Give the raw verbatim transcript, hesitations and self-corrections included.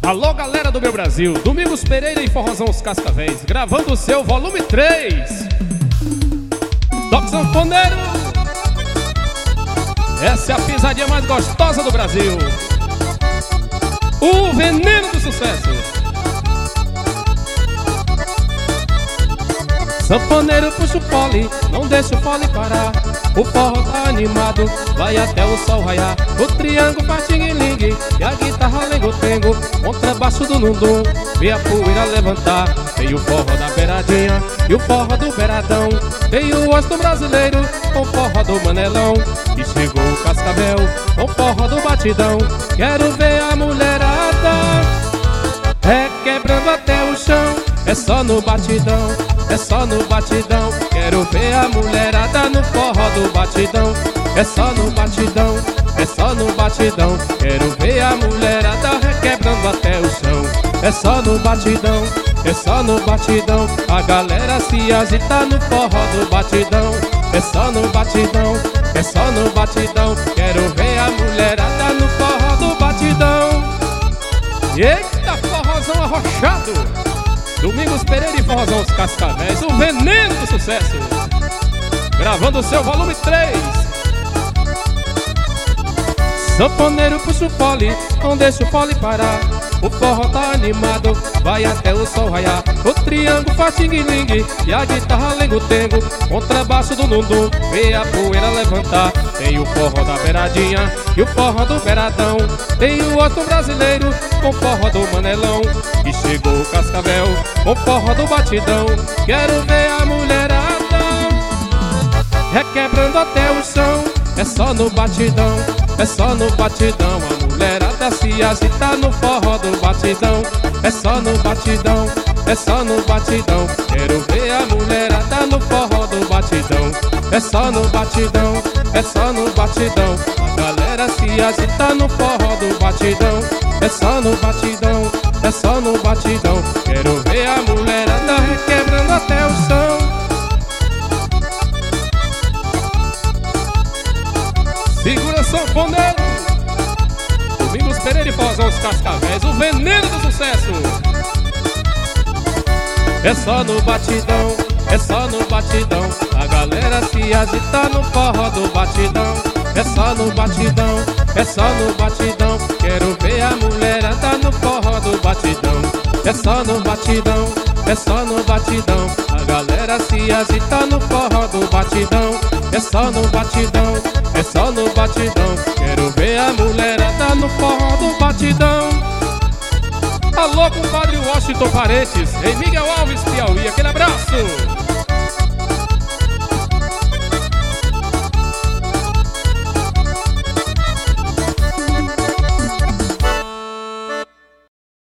Alô, galera do meu Brasil, Domingos Pereira e Forrozão Os Cascavéis, gravando o seu volume três. Toque sanfoneiro, essa é a pisadinha mais gostosa do Brasil, o veneno do sucesso. Sanfoneiro puxa o fole, não deixa o fole parar. O forró tá animado, vai até o sol raiar. O triângulo faz ting-ling e a guitarra lengo-tengo, contrabaixo do nundum, vê a poeira levantar. Tem o forró da beiradinha e o forró do beiradão. Tem o osso brasileiro com o forró do manelão. E chegou o Cascavel com o forró do batidão. Quero ver a mulherada requebrando até o chão. É só no batidão, é só no batidão. Quero ver a mulherada no forró do batidão. É só no batidão, é só no batidão. Quero ver a mulherada requebrando até o chão. É só no batidão, é só no batidão. A galera se agita no forró do batidão. É só no batidão, é só no batidão. Quero ver a mulherada no forró do batidão. Eita, forrozão arrochado! Domingos Pereira e Forrozão Os Cascavéis, o veneno do sucesso, gravando o seu volume três. Sanfoneiro puxa o fole, não deixa o fole parar. O forró tá animado, vai até o sol raiar. O triângulo faz ting-ling e a guitarra lengo-tengo, contrabaixo do nundum, vê a poeira levantar. Tem o forró da beiradinha e o forró do beiradão. Tem o outro brasileiro com o forró do manelão. E chegou o Cascavel com o forró do batidão. Quero ver a mulherada requebrando até o chão. É só no batidão, é só no batidão. A mulherada se agita no forró do batidão. É só no batidão, é só no batidão. Quero ver a mulherada no forró do batidão. É só no batidão, é só no batidão. A galera se agita no forró do batidão. É só no batidão, é só no batidão. Quero ver a mulherada requebrando até o chão. Segura sanfoneiro, Domingos Pereira e Forrozão Os Cascavéis, o veneno do sucesso. É só no batidão, é só no batidão. A galera se agita no forró do batidão. É só no batidão, é só no batidão. Quero ver a mulherada no forró do batidão. É só no batidão, é só no batidão. A galera se agita no forró do batidão. É só no batidão, é só no batidão. Quero ver a mulherada no forró do batidão. Alô, compadre Washington Paredes, em Miguel Alves, Piauí, aquele abraço!